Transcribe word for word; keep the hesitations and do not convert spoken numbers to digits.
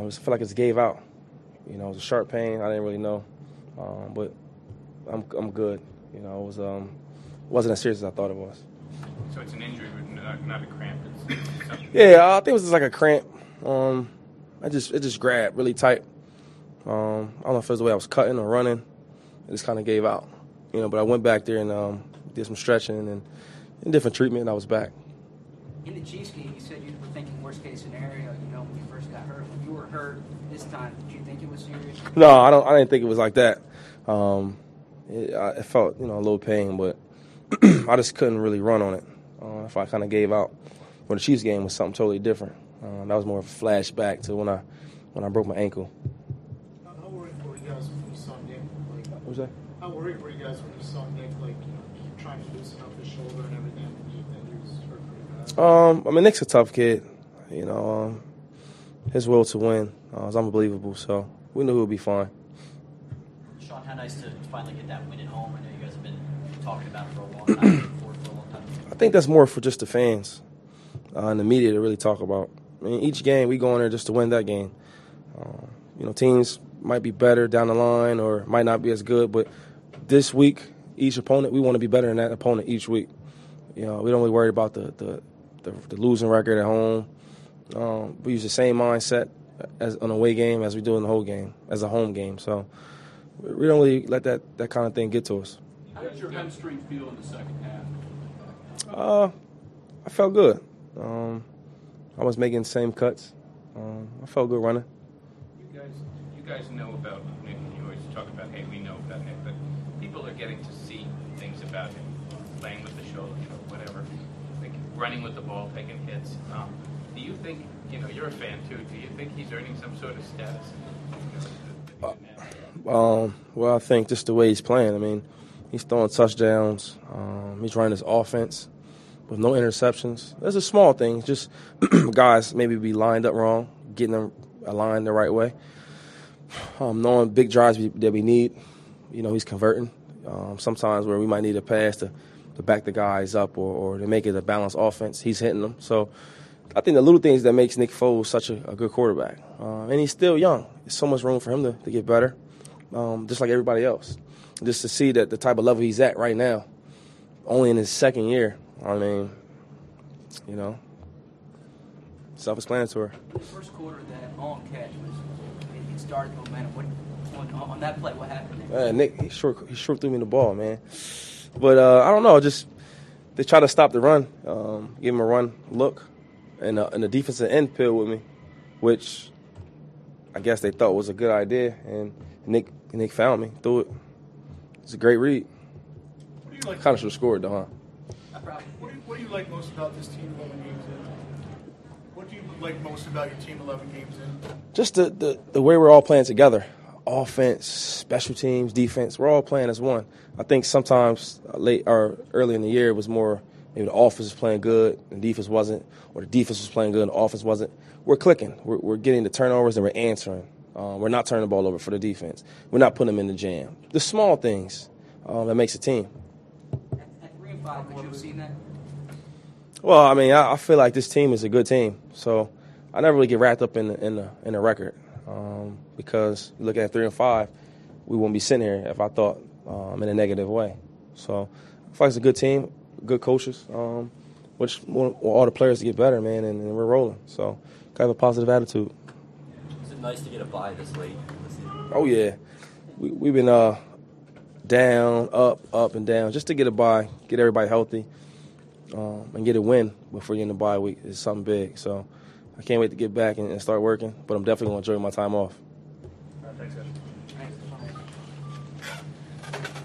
was, I feel like it just gave out. You know, it was a sharp pain. I didn't really know, um, but I'm I'm good. You know, it was um, wasn't as serious as I thought it was. So it's an injury, but not, not a cramp. It's, it's something. Yeah, I think it was just like a cramp. Um, I just it just grabbed really tight. Um, I don't know if it was the way I was cutting or running. It just kind of gave out. You know, but I went back there and um, did some stretching and, and different treatment, and I was back. In the Chiefs game, you said you were thinking worst case scenario. You know, when you first got hurt, when you were hurt this time, did you think it was serious? No, I don't. I didn't think it was like that. Um, it, I, it felt, you know, a little pain, but I just couldn't really run on it. Uh, if I kind of gave out. When the Chiefs game was something totally different. Um, that was more of a flashback to when I when I broke my ankle. How worried were you guys when you saw Nick? Like, What was that? How worried were you guys when you saw Nick, like, you know, trying to loosen up his shoulder and everything? And you think he was hurt pretty bad? Um, I mean, Nick's a tough kid. You know, um, his will to win uh, is unbelievable. So we knew he would be fine. Sean, how nice to finally get that win at home. I know you guys have been talking about it for a long time, for, for a long time. I think that's more for just the fans uh, and the media to really talk about. I mean, each game we go in there just to win that game. Uh, you know, teams might be better down the line or might not be as good, but this week, each opponent, we want to be better than that opponent each week. You know, we don't really worry about the the, the, the losing record at home. Um, we use the same mindset as an away game as we do in the whole game, as a home game. So we don't really let that, that kind of thing get to us. How did your hamstring feel in the second half? Uh, I felt good. Um, I was making the same cuts. Um, I felt good running. You guys, you guys know about Nick, and you always talk about, hey, we know about Nick, but people are getting to see things about him, playing with the shoulder, whatever, like running with the ball, taking hits. Um, do you think, you know, you're a fan too, do you think he's earning some sort of status? You know, Uh, um, well, I think just the way he's playing. I mean, he's throwing touchdowns. Um, he's running his offense with no interceptions. That's a small thing. Just guys maybe be lined up wrong, getting them aligned the right way. Um, knowing big drives that we need, you know, he's converting. Um, sometimes where we might need a pass to, to back the guys up or, or to make it a balanced offense, he's hitting them. So I think the little things that makes Nick Foles such a, a good quarterback. Uh, and he's still young. There's so much room for him to, to get better, um, just like everybody else. Just to see that the type of level he's at right now, only in his second year, I mean, you know, self-explanatory. The first quarter, that long catch was it, it started momentum. What on, on that play? What happened there? Uh, Nick, he short, he short threw me the ball, man. But uh, I don't know, just they try to stop the run, um, give him a run look, and, uh, and the defensive end peeled with me, which I guess they thought was a good idea, and Nick Nick found me, threw it. It's a great read. What do you like? Kind of should have scored, though, huh? What do, you, what do you like most about this team eleven games in? What do you like most about your team eleven games in? Just the, the, the way we're all playing together. Offense, special teams, defense, we're all playing as one. I think sometimes late or early in the year it was more maybe the offense was playing good and the defense wasn't, or the defense was playing good and the offense wasn't. We're clicking. We're, we're getting the turnovers and we're answering. Um, we're not turning the ball over for the defense. We're not putting them in the jam. The small things um, that makes a team. At three and five, could you have seen that? Well, I mean, I, I feel like this team is a good team, so I never really get wrapped up in the in the in the record um, because you look at three and five, we wouldn't be sitting here if I thought um, in a negative way. So I feel like it's a good team, good coaches, um, which want all the players to get better, man, and, and we're rolling. So gotta have a positive attitude. Is it nice to get a bye this late in the season? Oh yeah, we, we've been uh, down, up, up, and down just to get a bye, get everybody healthy. Um, and get a win before you end the bye week is something big. So I can't wait to get back and, and start working, but I'm definitely going to enjoy my time off. All right, thanks, guys.